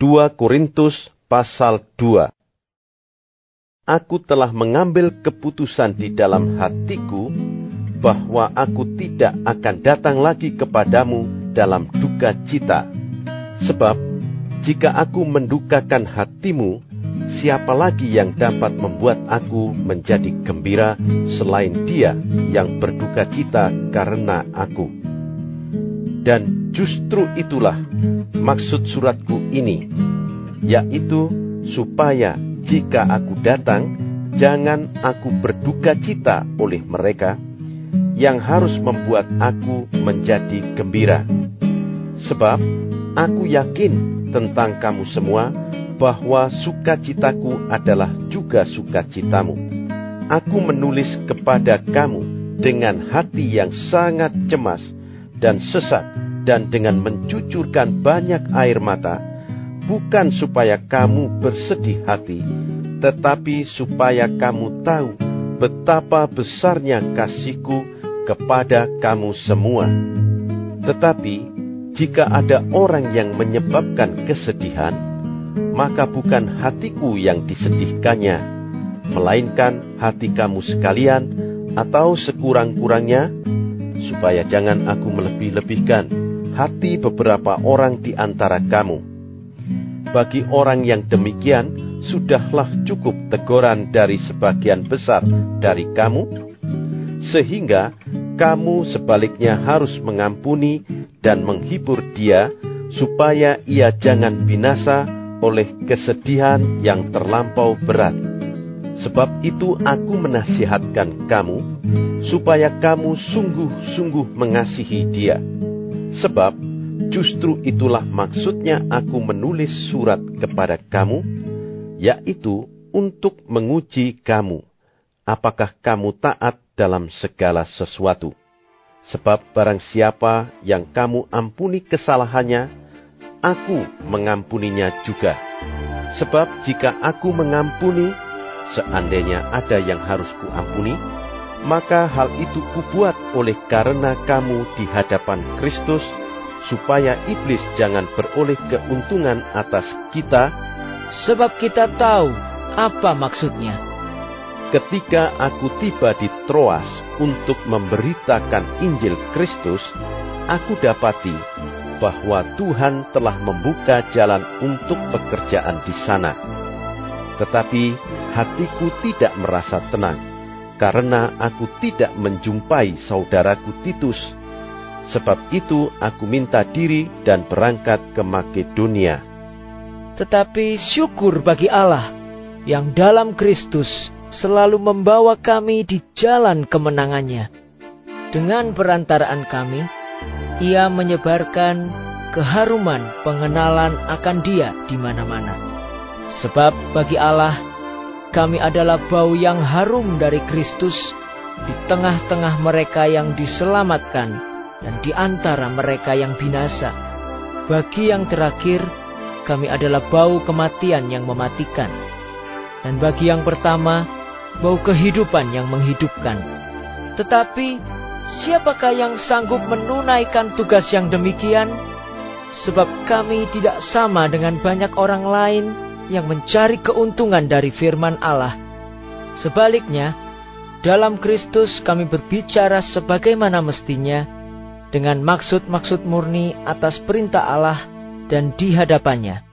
2 Korintus pasal 2. Aku telah mengambil keputusan di dalam hatiku bahwa aku tidak akan datang lagi kepadamu dalam duka cita. Sebab jika aku mendukakan hatimu, siapa lagi yang dapat membuat aku menjadi gembira selain Dia yang berduka cita karena aku? Dan justru itulah maksud suratku ini, yaitu supaya jika aku datang, jangan aku berduka cita oleh mereka yang harus membuat aku menjadi gembira. Sebab aku yakin tentang kamu semua bahwa sukacitaku adalah juga sukacitamu. Aku menulis kepada kamu dengan hati yang sangat cemas dan sesak dan dengan mencucurkan banyak air mata, bukan supaya kamu bersedih hati, tetapi supaya kamu tahu betapa besarnya kasihku kepada kamu semua. Tetapi jika ada orang yang menyebabkan kesedihan, maka bukan hatiku yang disedihkannya, melainkan hati kamu sekalian atau sekurang-kurangnya, supaya jangan aku melebih-lebihkan hati beberapa orang di antara kamu. Bagi orang yang demikian, sudahlah cukup teguran dari sebagian besar dari kamu, sehingga kamu sebaliknya harus mengampuni dan menghibur dia, supaya ia jangan binasa oleh kesedihan yang terlampau berat. Sebab itu aku menasihatkan kamu, supaya kamu sungguh-sungguh mengasihi dia. Sebab justru itulah maksudnya aku menulis surat kepada kamu, yaitu untuk menguji kamu, apakah kamu taat dalam segala sesuatu. Sebab barang siapa yang kamu ampuni kesalahannya, aku mengampuninya juga. Sebab jika aku mengampuni, seandainya ada yang harus kuampuni, maka hal itu kubuat oleh karena kamu di hadapan Kristus, supaya iblis jangan beroleh keuntungan atas kita. Sebab kita tahu apa maksudnya. Ketika aku tiba di Troas untuk memberitakan Injil Kristus, aku dapati bahwa Tuhan telah membuka jalan untuk pekerjaan di sana. Tetapi hatiku tidak merasa tenang, karena aku tidak menjumpai saudaraku Titus. Sebab itu aku minta diri dan berangkat ke Makedonia. Tetapi syukur bagi Allah yang dalam Kristus selalu membawa kami di jalan kemenangannya. Dengan perantaraan kami, Ia menyebarkan keharuman pengenalan akan Dia di mana-mana. Sebab bagi Allah, kami adalah bau yang harum dari Kristus di tengah-tengah mereka yang diselamatkan dan di antara mereka yang binasa. Bagi yang terakhir, kami adalah bau kematian yang mematikan. Dan bagi yang pertama, bau kehidupan yang menghidupkan. Tetapi, siapakah yang sanggup menunaikan tugas yang demikian? Sebab kami tidak sama dengan banyak orang lain yang mencari keuntungan dari firman Allah. Sebaliknya, dalam Kristus kami berbicara sebagaimana mestinya, dengan maksud-maksud murni atas perintah Allah dan di hadapannya.